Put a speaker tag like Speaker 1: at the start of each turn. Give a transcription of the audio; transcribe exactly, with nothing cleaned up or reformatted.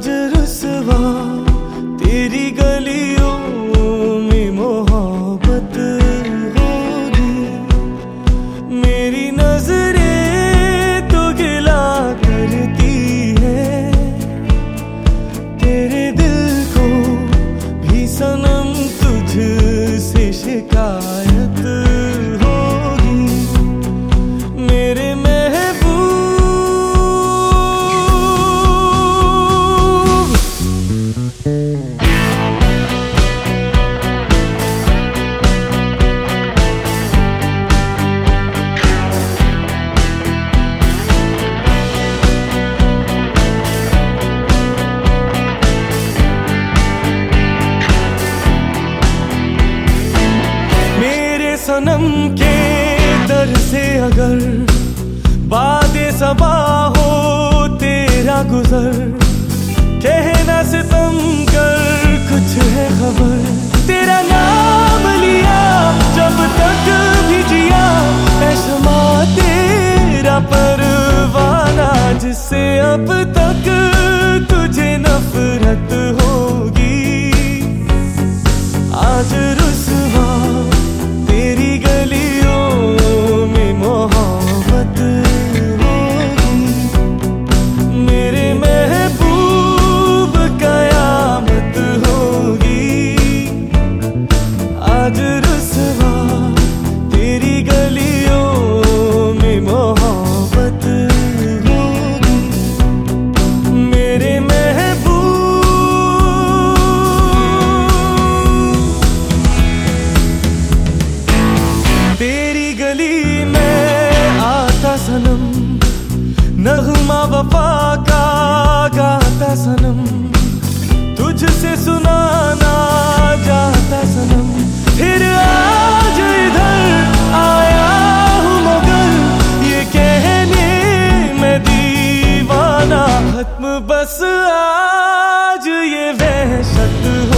Speaker 1: आज रुसवा तेरी गलियों में मोहब्बत होगी। मेरी नजरें तो गिला करती है, तेरे दिल को भी सनम तुझसे शिकायत होगी। मेरे सनम के दर से अगर बादे सबा हो तेरा गुजर, कहना सितम कर कुछ है खबर। तेरा नाम लिया जब तक भी जिया, ऐशमा तेरा परवाना जिससे अब तक तुझे नफरत होगी। आज रुसवा तेरी गलियों में मोहब्बत होगी। मेरे महबूब कयामत होगी। आज रुसवा तेरी गलियों में मोहब्बत होगी। मेरे महबूब तेरी गली में आता सनम, नगमा वफा का गाता सनम, तुझसे सुनाना जाता सनम। फिर आज इधर आया हूँ मगर ये कहने मैं दीवाना, खत्म बस आज ये वहशत हो।